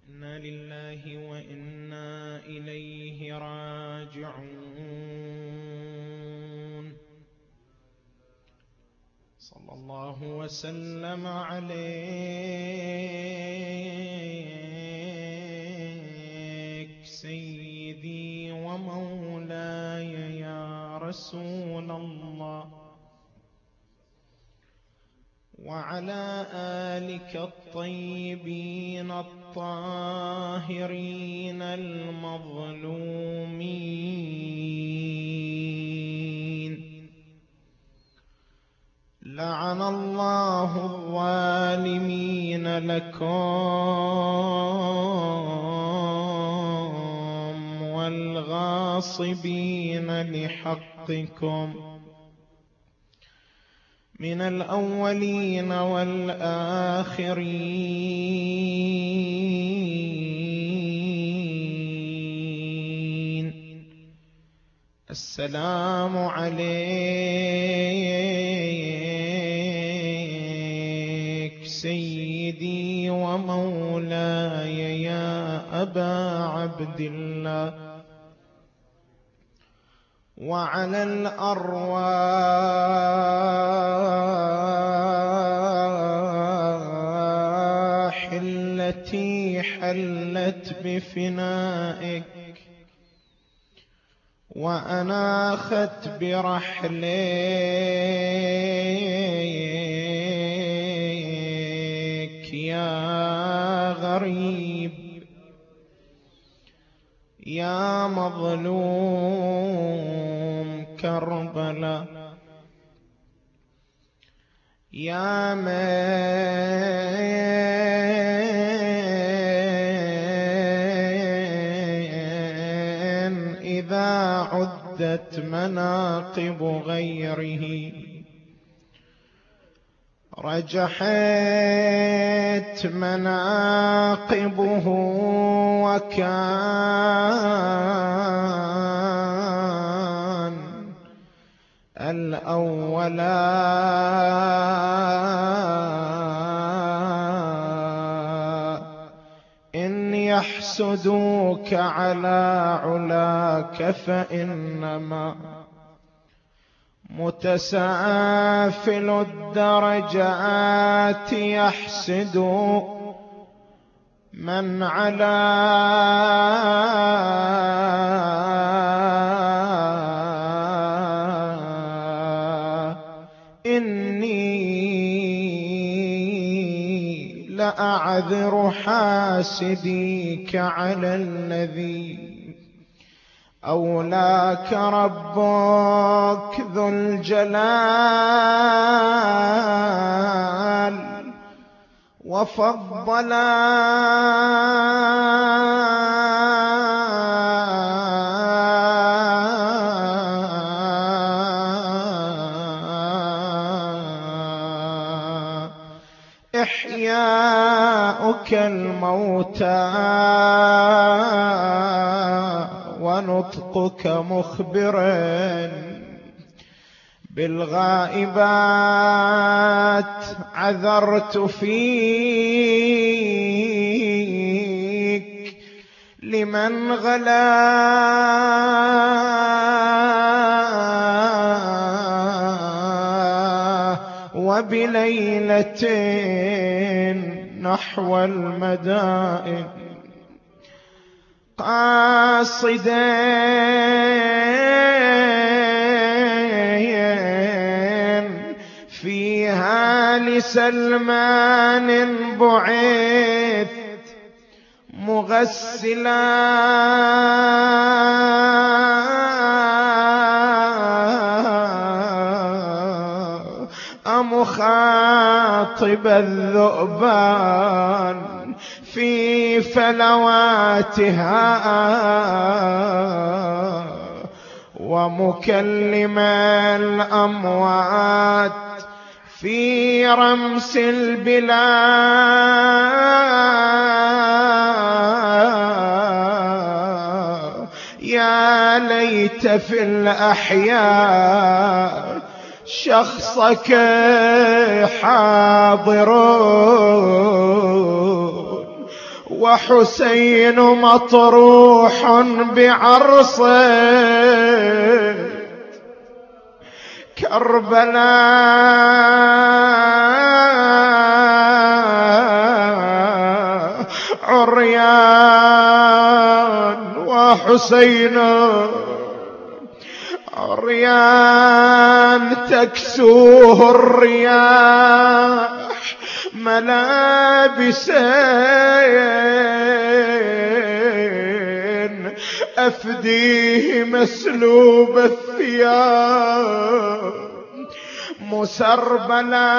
إنا لله وإنا إليه راجعون. صلى الله وسلم عليك سيدي ومولاي يا رسول الله، وعلى آلك الطيبين الطاهرين المظلومين. لعن الله الظالمين لكم والغاصبين لحقكم من الأولين والآخرين. السلام عليك سيدي ومولاي يا أبا عبد الله، وعلى الأرواح التي حلت بفنائك وأناخت برحلك يا غريب يا مظلوم كربلاء، يا من إذا عدت مناقب غيره رجحت مناقبه، وكان الأولى إن يحسدوك على علاك فإنما متسافل الدرجات يحسد من على إني لأعذر حاسديك على الذي أولاك ربك ذو الجلال وفضل إحياؤك الموتى ونطقك مخبرا بالغائبات. عذرت فيك لمن غلا وبليلة نحو المدائن قاصدا فيها لسلمان بعث مغسلا أمخاطب الذؤبان في فلواتها ومكلم الأموات في رمس البلاد. يا ليت في الأحياء شخصك حاضر وحسين مطروح بعرصه كربلاء عريان وحسين عريان تكسوه الرياح ملابسين أفديه مسلوب الثياب مسربلا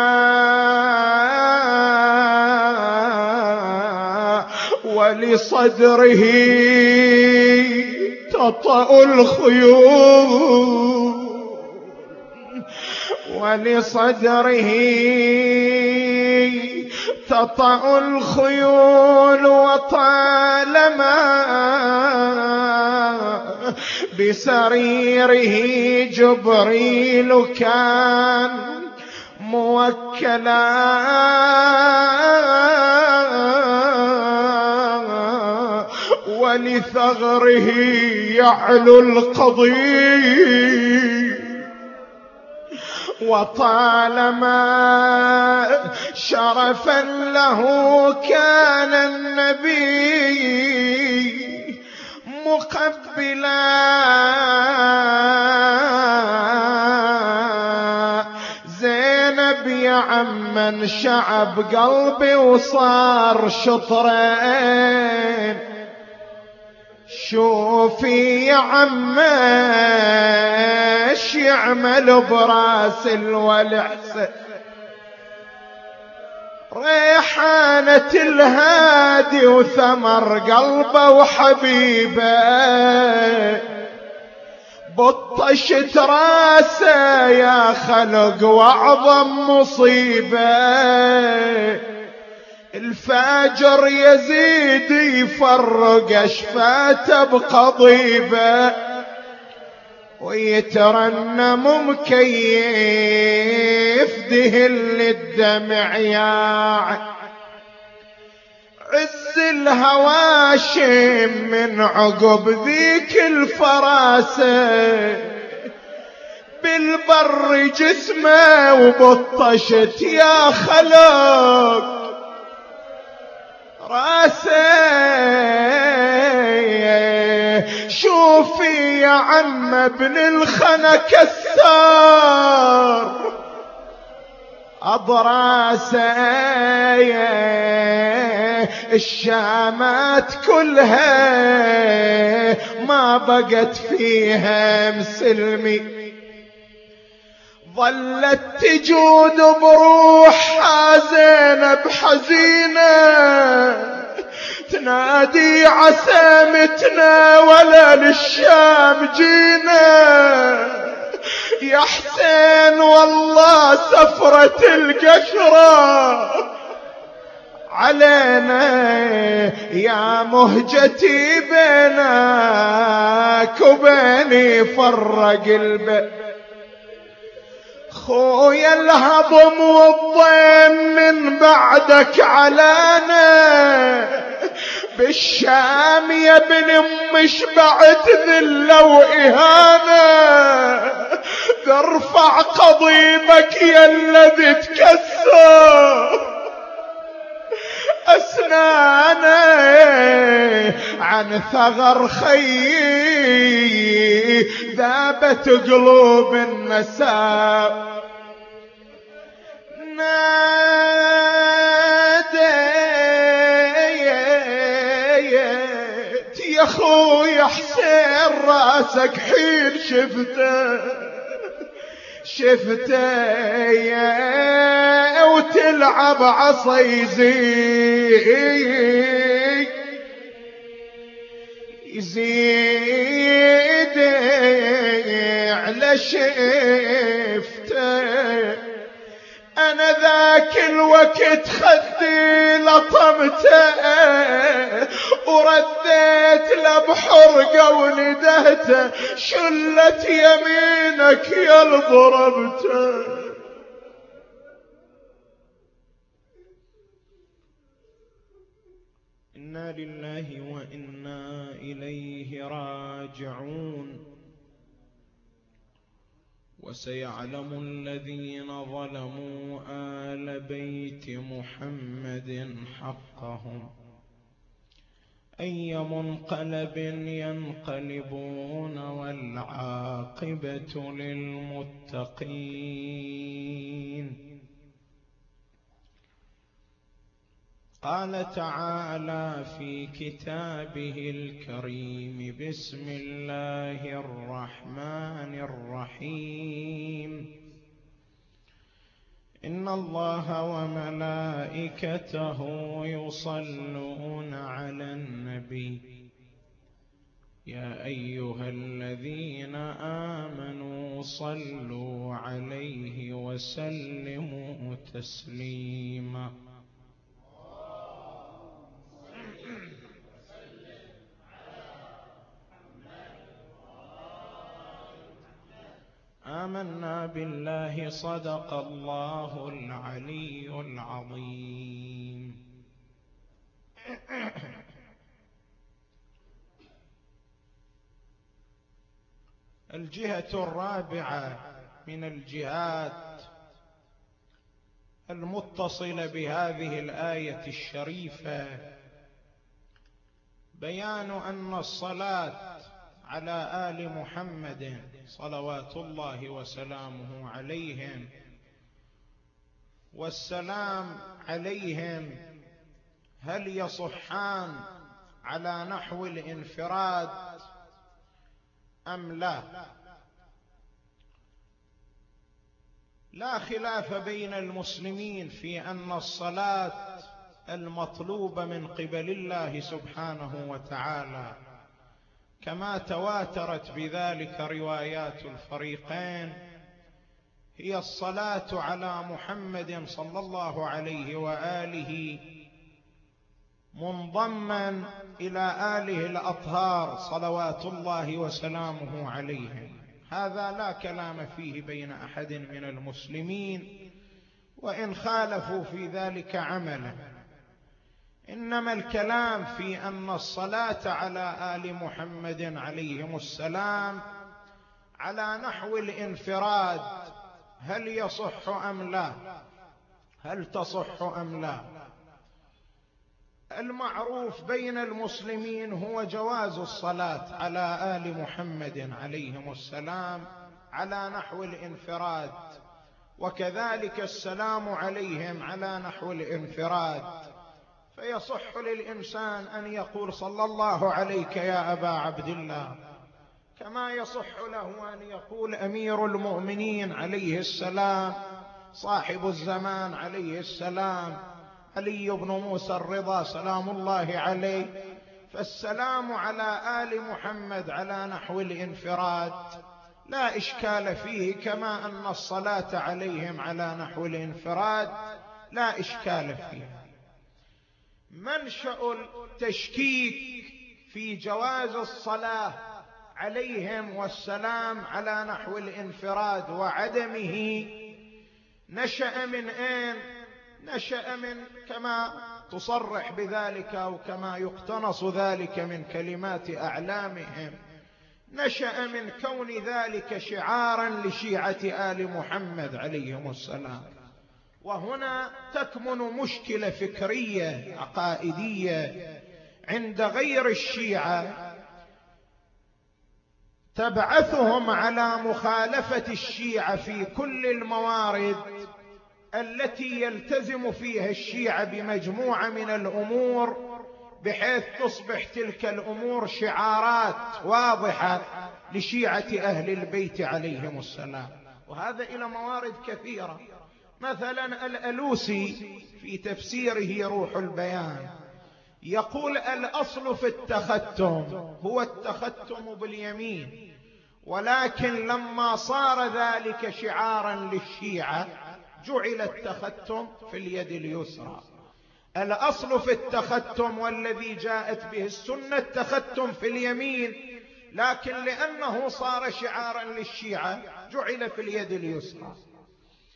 ولصدره تطأ الخيول ولصدره تطأ الخيول وطالما بسريره جبريل كان موكلا ولثغره يعلو القضيب وطالما شرفا له كان النبي مقبلا زينب يا عمن شعب قلبي وصار شطرين شوفي يا عمش يعمل براس الولحسن ريحانة الهادي وثمر قلبه وحبيبه بطشت راسه يا خلق واعظم مصيبه الفاجر يزيد يفرق اشفاته بقضيبه ويترنم مكيف دهل الدمع يا عز الهواشم من عقب ذيك الفراسه بالبر جسمه وبطشت يا خلق راسي شوفي يا عم ابن الخنا كسار أضراسي الشامات كلها ما بقت فيها مسلمي ظلت تجود بروحها زينب حزينة تنادي عسامتنا ولا للشام جينا يا حسين والله سفرة القشرة علينا يا مهجتي بينك وبيني فرق البيت خويا الهضم والضيم من بعدك علانا بالشام يا ابن ام شبعت ذله واهانه ترفع قضيبك يا الذي تكسر أسنانه عن ثغر خيي ذابت قلوب النساء ناديت يا خويا حسين راسك حين شفته وتلعب عصا يزيد على شفته انا ذاك الوقت خدي لطمته ورديت له بحرقه وندهته شلت يمينك يا ضربته إنا لله وإنا إليه راجعون. وسيعلم الذين ظلموا آل بيت محمد حقهم أي منقلب ينقلبون والعاقبة للمتقين. قال تعالى في كتابه الكريم: بسم الله الرحمن الرحيم. إن الله وملائكته يصلون على النبي يا أيها الذين آمنوا صلوا عليه وسلموا تسليما. آمنا بالله صدق الله العلي العظيم. الجهة الرابعة من الجهات المتصلة بهذه الآية الشريفة بيان أن الصلاة على آل محمد صلوات الله وسلامه عليهم والسلام عليهم هل يصحان على نحو الانفراد أم لا؟ لا خلاف بين المسلمين في أن الصلاة المطلوبة من قبل الله سبحانه وتعالى كما تواترت بذلك روايات الفريقين هي الصلاة على محمد صلى الله عليه وآله منضما إلى آله الأطهار صلوات الله وسلامه عليهم. هذا لا كلام فيه بين أحد من المسلمين وإن خالفوا في ذلك عملا، إنما الكلام في أن الصلاة على آل محمد عليهم السلام على نحو الانفراد هل يصح أم لا؟ هل تصح أم لا؟ المعروف بين المسلمين هو جواز الصلاة على آل محمد عليهم السلام على نحو الانفراد، وكذلك السلام عليهم على نحو الانفراد. فيصح للإنسان أن يقول صلى الله عليك يا أبا عبد الله، كما يصح له أن يقول أمير المؤمنين عليه السلام صاحب الزمان عليه السلام علي بن موسى الرضا سلام الله عليه. فالسلام على آل محمد على نحو الانفراد لا إشكال فيه، كما أن الصلاة عليهم على نحو الانفراد لا إشكال فيه. منشأ التشكيك في جواز الصلاة عليهم والسلام على نحو الانفراد وعدمه نشأ من أين؟ نشأ من كما تصرح بذلك أو كما يقتنص ذلك من كلمات أعلامهم، نشأ من كون ذلك شعارا لشيعة آل محمد عليهم السلام. وهنا تكمن مشكلة فكرية عقائدية عند غير الشيعة تبعثهم على مخالفة الشيعة في كل الموارد التي يلتزم فيها الشيعة بمجموعة من الأمور، بحيث تصبح تلك الأمور شعارات واضحة لشيعة أهل البيت عليهم السلام. وهذا إلى موارد كثيرة. مثلا الألوسي في تفسيره روح البيان يقول الأصل في التختم هو التختم باليمين، ولكن لما صار ذلك شعارا للشيعة جعل التختم في اليد اليسرى. الأصل في التختم والذي جاءت به السنة التختم في اليمين، لكن لأنه صار شعارا للشيعة جعل في اليد اليسرى.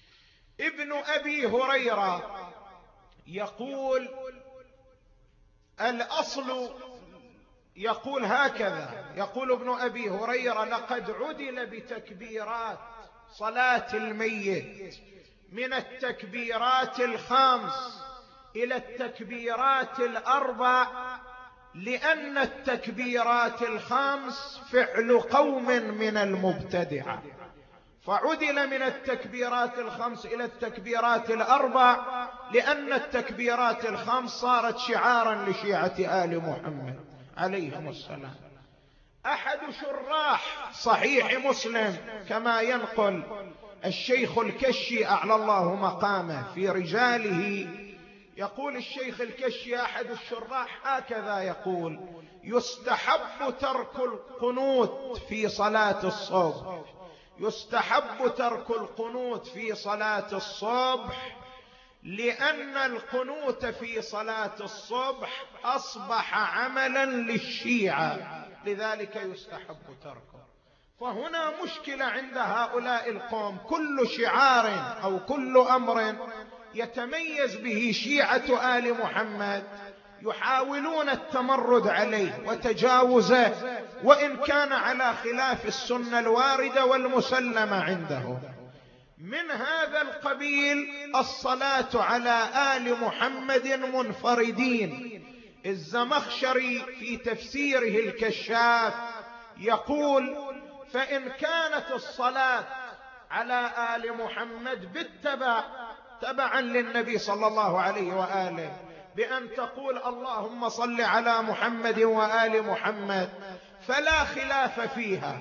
ابن أبي هريرة يقول الأصل يقول هكذا، يقول ابن أبي هريرة: لقد عدل بتكبيرات صلاة الميت من التكبيرات الخمس إلى التكبيرات الأربع، لأن التكبيرات الخمس فعل قوم من المبتدعة، فعدل من التكبيرات الخمس إلى التكبيرات الأربع، لأن التكبيرات الخمس صارت شعارا لشيعة آل محمد عليهم السلام. أحد شراح صحيح مسلم كما ينقل الشيخ الكشي أعلى الله مقامه في رجاله، يقول الشيخ الكشي أحد الشراح هكذا يقول: يستحب ترك القنوت في صلاة الصبح، يستحب ترك القنوت في صلاة الصبح، لأن القنوت في صلاة الصبح أصبح عملا للشيعة، لذلك يستحب تركه. فهنا مشكلة عند هؤلاء القوم، كل شعار أو كل أمر يتميز به شيعة آل محمد يحاولون التمرد عليه وتجاوزه، وإن كان على خلاف السنة الواردة والمسلمة عندهم. من هذا القبيل الصلاة على آل محمد منفردين. الزمخشري في تفسيره الكشاف يقول: فإن كانت الصلاة على آل محمد بالتبع، تبعا للنبي صلى الله عليه وآله، بأن تقول اللهم صل على محمد وآل محمد، فلا خلاف فيها.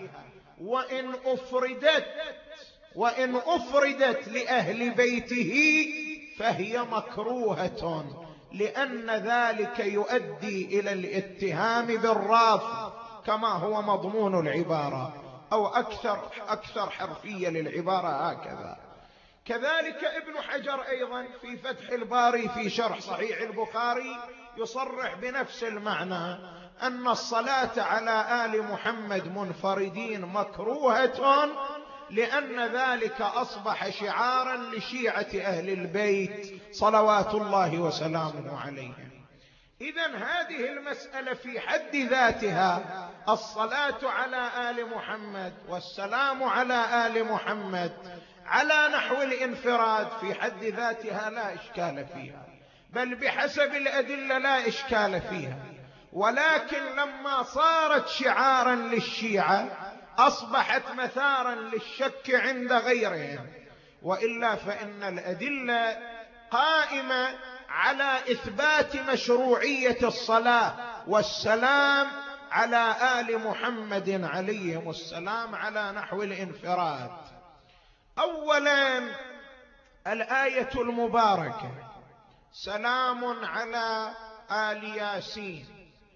وإن أفردت لأهل بيته فهي مكروهة، لأن ذلك يؤدي إلى الاتهام بالرافض كما هو مضمون العبارة، أو أكثر حرفية للعبارة هكذا. كذلك ابن حجر أيضا في فتح الباري في شرح صحيح البخاري يصرح بنفس المعنى، أن الصلاة على آل محمد منفردين مكروهة، لأن ذلك أصبح شعارا لشيعة أهل البيت صلوات الله وسلامه عليهم. إذن هذه المسألة في حد ذاتها، الصلاة على آل محمد والسلام على آل محمد على نحو الانفراد، في حد ذاتها لا إشكال فيها، بل بحسب الأدلة لا إشكال فيها. ولكن لما صارت شعارا للشيعة أصبحت مثارا للشك عند غيرهم، وإلا فإن الأدلة قائمة على إثبات مشروعية الصلاة والسلام على آل محمد عليهم السلام على نحو الانفراد. أولا الآية المباركة: سلام على آل ياسين.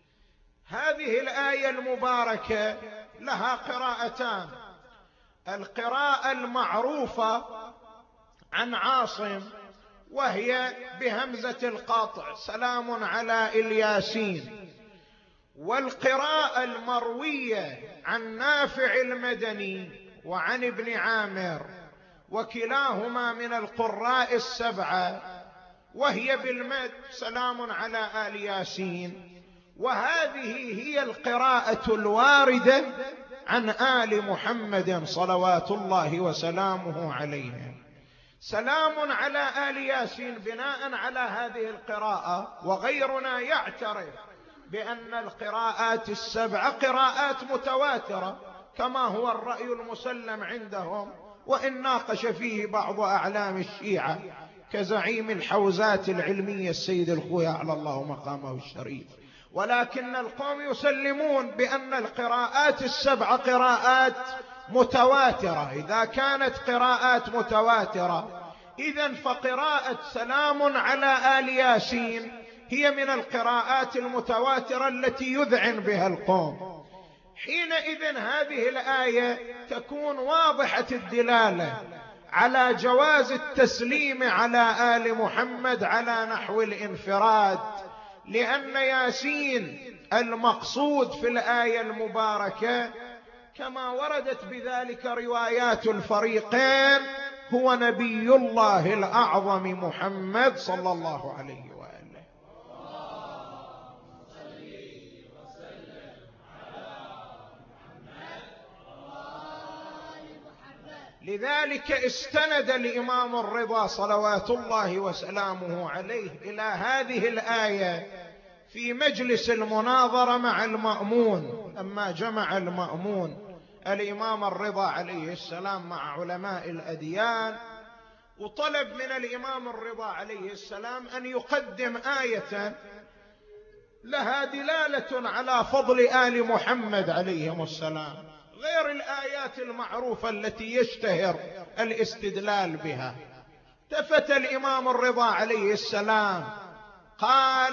هذه الآية المباركة لها قراءتان: القراءة المعروفة عن عاصم وهي بهمزة القطع سلام على الياسين، والقراءة المروية عن نافع المدني وعن ابن عامر، وكلاهما من القراء السبعة، وهي بالمد سلام على آل ياسين. وهذه هي القراءة الواردة عن آل محمد صلوات الله وسلامه عليهم. سلام على آل ياسين بناء على هذه القراءة، وغيرنا يعترف بأن القراءات السبع قراءات متواترة كما هو الرأي المسلم عندهم، وإن ناقش فيه بعض أعلام الشيعة كزعيم الحوزات العلمية السيد الخوي على الله مقامه الشريف. ولكن القوم يسلمون بأن القراءات السبع قراءات متواترة. إذا كانت قراءات متواترة، إذن فقراءة سلام على آل ياسين هي من القراءات المتواترة التي يذعن بها القوم. حينئذ هذه الآية تكون واضحة الدلالة على جواز التسليم على آل محمد على نحو الانفراد، لأن ياسين المقصود في الآية المباركة كما وردت بذلك روايات الفريقين هو نبي الله الأعظم محمد صلى الله عليه وآله. لذلك استند الإمام الرضا صلوات الله وسلامه عليه إلى هذه الآية في مجلس المناظرة مع المأمون، لما جمع المأمون الإمام الرضا عليه السلام مع علماء الأديان، وطلب من الإمام الرضا عليه السلام أن يقدم آية لها دلالة على فضل آل محمد عليهم السلام، غير الآيات المعروفة التي يشتهر الاستدلال بها. التفت الإمام الرضا عليه السلام قال: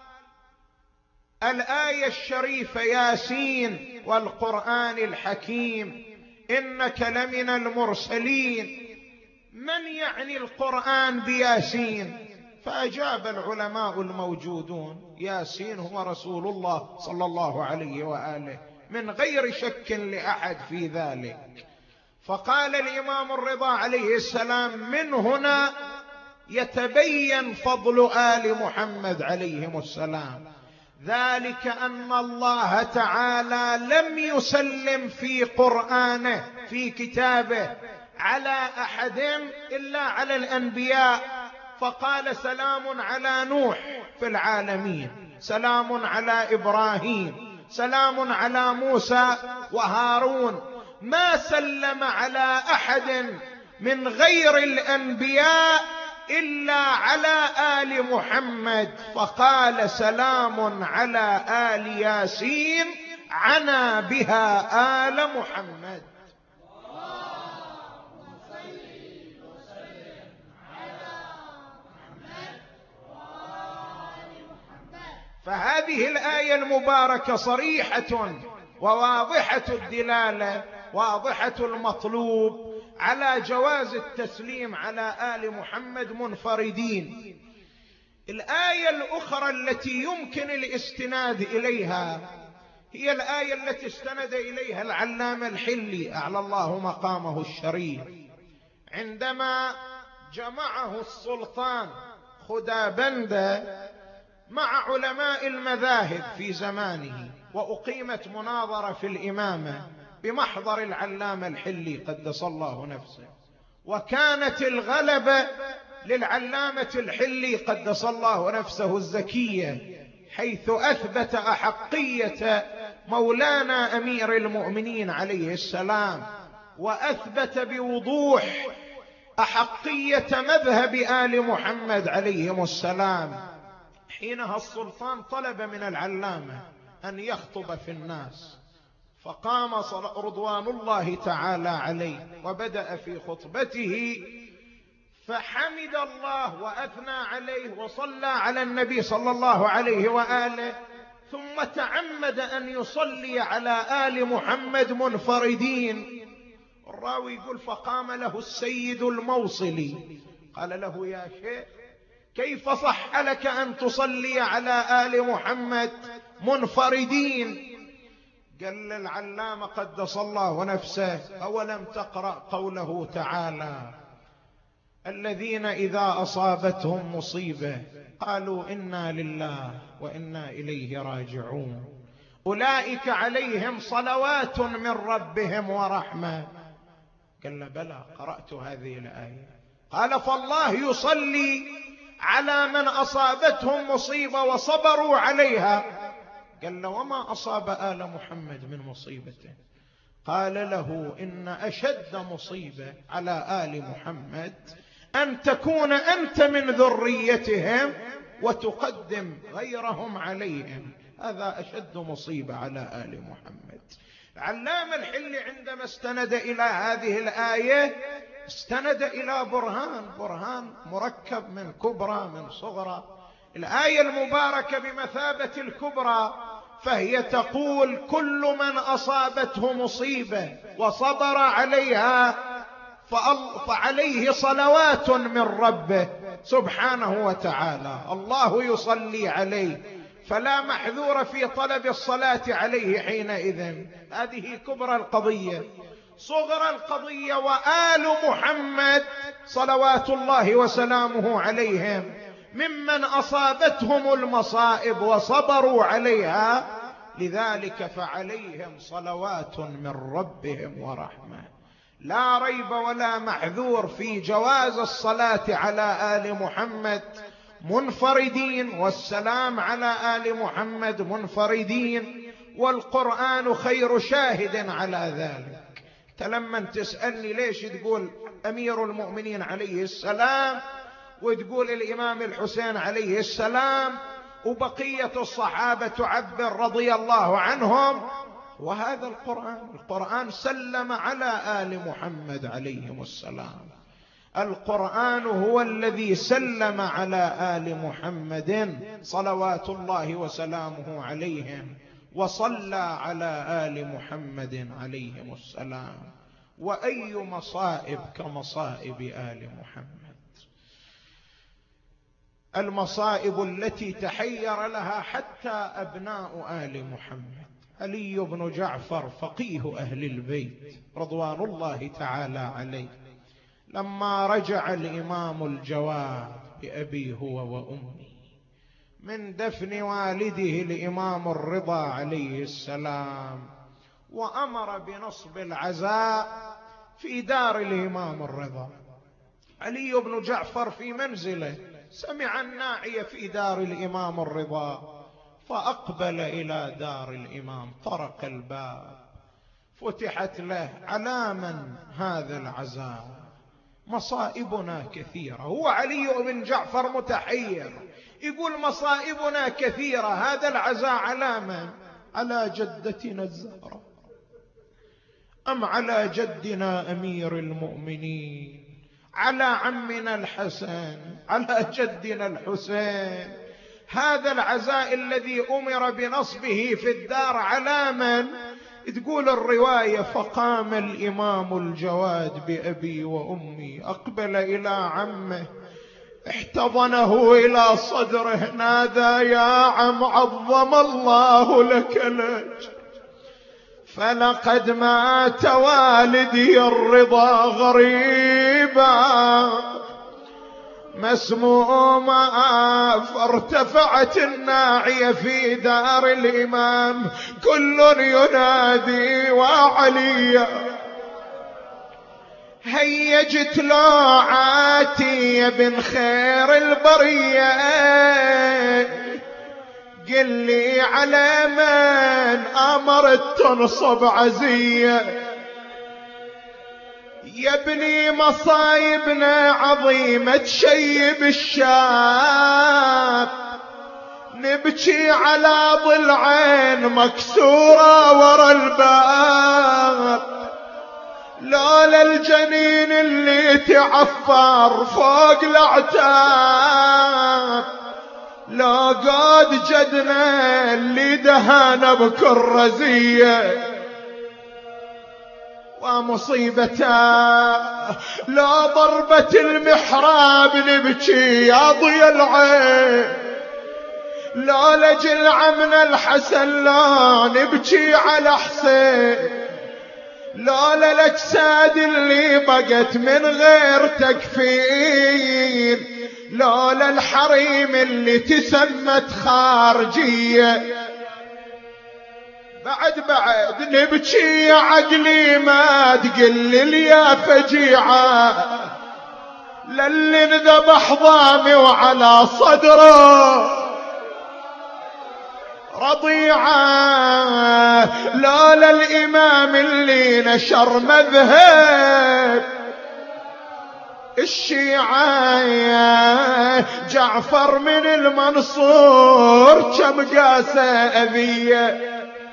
الآية الشريفة ياسين والقرآن الحكيم إنك لمن المرسلين، من يعني القرآن بياسين؟ فأجاب العلماء الموجودون: ياسين هو رسول الله صلى الله عليه وآله، من غير شك لأحد في ذلك. فقال الإمام الرضا عليه السلام: من هنا يتبين فضل آل محمد عليهم السلام، ذلك أن الله تعالى لم يسلم في قرآنه في كتابه على أحد إلا على الأنبياء، فقال: سلام على نوح في العالمين، سلام على إبراهيم، سلام على موسى وهارون. ما سلم على أحد من غير الأنبياء إلا على آل محمد، فقال: سلام على آل ياسين عنا بها آل محمد. فهذه الآية المباركة صريحة وواضحة الدلالة، واضحة المطلوب على جواز التسليم على آل محمد منفردين. الآية الأخرى التي يمكن الاستناد إليها هي الآية التي استند إليها العلامة الحلي أعلى الله مقامه الشريف، عندما جمعه السلطان خدابندة مع علماء المذاهب في زمانه، وأقيمت مناظرة في الإمامة بمحضر العلامة الحلي قدس الله نفسه، وكانت الغلبة للعلامة الحلي قدس الله نفسه الزكية، حيث أثبت أحقية مولانا أمير المؤمنين عليه السلام، وأثبت بوضوح أحقية مذهب آل محمد عليهم السلام. حينها السلطان طلب من العلامة أن يخطب في الناس، فقام رضوان الله تعالى عليه وبدأ في خطبته، فحمد الله وأثنى عليه وصلى على النبي صلى الله عليه وآله، ثم تعمد أن يصلي على آل محمد منفردين. الراوي يقول: فقام له السيد الموصلي قال له: يا شيخ، كيف صح لك أن تصلي على آل محمد منفردين؟ قال العلامة قدس الله نفسه: أولم تقرأ قوله تعالى: الذين إذا أصابتهم مصيبة قالوا إنا لله وإنا إليه راجعون أولئك عليهم صلوات من ربهم ورحمة؟ قال: بلى، قرأت هذه الآية. قال: فالله يصلي على من أصابتهم مصيبة وصبروا عليها. قال: وما أصاب آل محمد من مصيبته؟ قال له: إن أشد مصيبة على آل محمد أن تكون أنت من ذريتهم وتقدم غيرهم عليهم، هذا أشد مصيبة على آل محمد. العلامة الحلي عندما استند إلى هذه الآية استند إلى برهان مركب من كبرى من صغرى. الآية المباركة بمثابة الكبرى، فهي تقول: كل من أصابته مصيبة وصبر عليها فعليه صلوات من ربه سبحانه وتعالى، الله يصلي عليه، فلا محذور في طلب الصلاة عليه حينئذ. هذه كبرى القضية. صغر القضية: وآل محمد صلوات الله وسلامه عليهم ممن أصابتهم المصائب وصبروا عليها، لذلك فعليهم صلوات من ربهم ورحمة. لا ريب ولا محذور في جواز الصلاة على آل محمد منفردين والسلام على آل محمد منفردين، والقرآن خير شاهد على ذلك. لما تسألني ليش تقول أمير المؤمنين عليه السلام وتقول الإمام الحسين عليه السلام وبقية الصحابة تعبر رضي الله عنهم، وهذا القرآن سلم على آل محمد عليهم السلام. القرآن هو الذي سلم على آل محمد صلوات الله وسلامه عليهم، وصلى على آل محمد عليهم السلام. وأي مصائب كمصائب آل محمد، المصائب التي تحير لها حتى أبناء آل محمد. علي بن جعفر فقيه أهل البيت رضوان الله تعالى عليه، لما رجع الإمام الجواد بأبي هو وأمي من دفن والده الإمام الرضا عليه السلام، وأمر بنصب العزاء في دار الإمام الرضا، علي بن جعفر في منزله سمع الناعي في دار الإمام الرضا، فأقبل إلى دار الإمام، طرق الباب، فتحت له: على من هذا العزاء؟ مصائبنا كثيرة. هو علي بن جعفر متحير، يقول مصائبنا كثيرة، هذا العزاء على من؟ على جدتنا الزهراء أم على جدنا أمير المؤمنين؟ على عمنا الحسن؟ على جدنا الحسين؟ هذا العزاء الذي أمر بنصبه في الدار على من؟ تقول الرواية: فقام الإمام الجواد بأبي وأمي، أقبل إلى عمه، احتضنه إلى صدره، نادى: يا عم، عظم الله لك الأجر، فلقد مات والدي الرضا غريبا مسموما. فارتفعت الناعية في دار الإمام، كل ينادي: وعليا. هيجت لوعاتي يا بن خير البرية، قل لي على من أمرت تنصب عزية؟ يا ابني مصايبنا عظيمة تشيب الشاب، نبكي على ضلعين مكسورة ورا الباب، لولا الجنين اللي تعفر فوق الأعتاب، لا قاد جدنا اللي دهانا بكرزية. ومصيبته لا ضربة المحراب نبكي يا ضي العين، لا لجل عمنا الحسن لا نبكي على حسين، لا للأجساد اللي بقت من غير تكفير، لا للحريم اللي تسمت خارجية. بعد نبكي يا عقلي ما تقل يا فجيعة، للي انذبح ضامي وعلى صدره رضيعة، لا للإمام اللي نشر مذهب الشيعة، جعفر من المنصور كم قاسة أذية.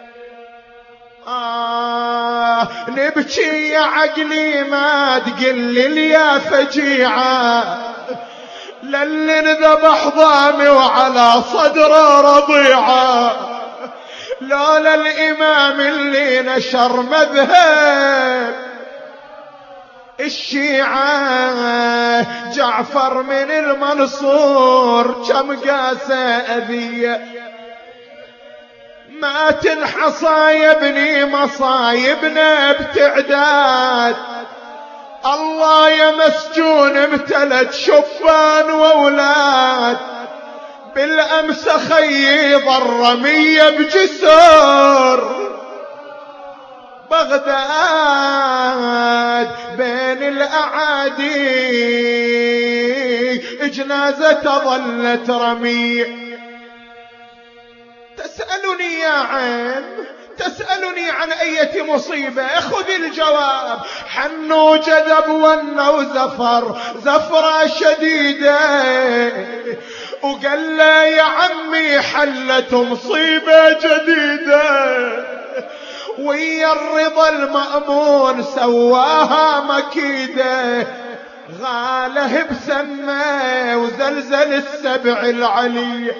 نبكي يا عقلي ما تقل يا فجيعة، للي انذبح ضامي وعلى صدره رضيعة، لولا الإمام اللي نشر مذهب الشيعة، جعفر من المنصور كم قاسة أذية. ما تنحصى يا ابني مصايبنا بتعداد، الله يا مسجون امتلت شبان واولاد، بالامس خيض الرمية بجسر، بغداد بين الأعادي جنازة ظلت رميع. تسألني يا عين، تسألني عن أية مصيبة، خذ الجواب. حنو جدب ونو زفر زفرة شديدة، وقال له يا عمي حلت مصيبة جديدة، ويا الرضا المأمون سواها مكيدة، غاله بسمه وزلزل السبع العلي.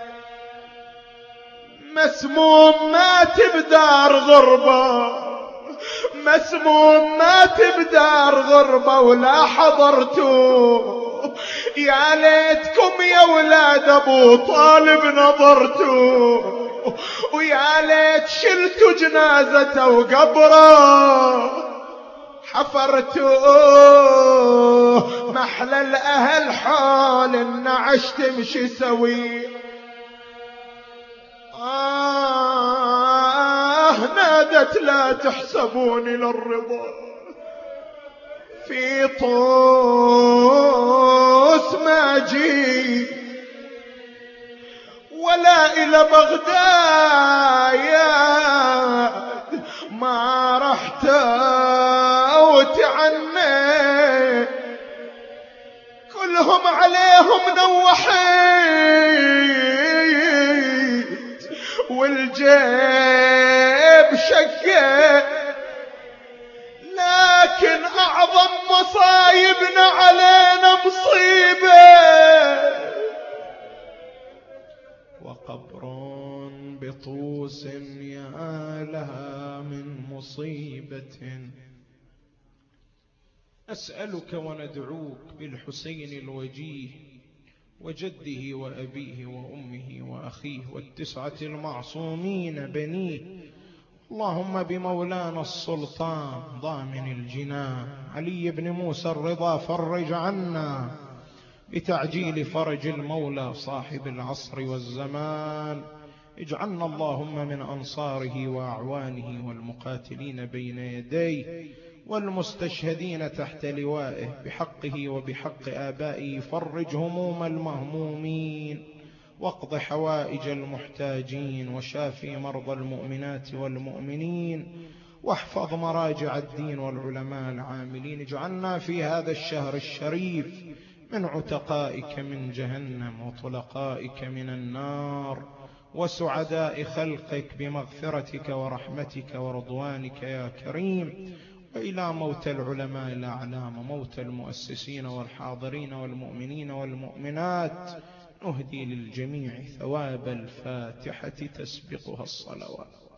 مسموم مات بدار غربة، مسموم مات بدار غربة ولا حضرتوا، يا ليتكم يا ولاد ابو طالب نظرتوا، ويا ليت شلتوا جنازته وقبره حفرتوه. محلى الاهل حول النعش تمشي سوي. نادت لا تحسبوني للرضا في طوس ما جي، ولا إلى بغداد ما رحت وتعني، كلهم عليهم نوحيت والجيب شكيت، لكن أعظم مصايبنا علينا مصيبة، وقبر بطوس يا لها من مصيبة. أسألك وندعوك بالحسين الوجيه وجده وأبيه وأمه وأخيه والتسعة المعصومين بنيه، اللهم بمولانا السلطان ضامن الجنان علي بن موسى الرضا فرج عنا بتعجيل فرج المولى صاحب العصر والزمان. اجعلنا اللهم من أنصاره وأعوانه والمقاتلين بين يديه والمستشهدين تحت لوائه بحقه وبحق آبائه. فرج هموم المهمومين واقض حوائج المحتاجين وشافي مرضى المؤمنات والمؤمنين واحفظ مراجع الدين والعلماء العاملين. اجعلنا في هذا الشهر الشريف من عتقائك من جهنم وطلقائك من النار وسعداء خلقك بمغفرتك ورحمتك ورضوانك يا كريم. وإلى موت العلماء الأعلام، موت المؤسسين والحاضرين والمؤمنين والمؤمنات، نهدي للجميع ثواب الفاتحة تسبقها الصلوات.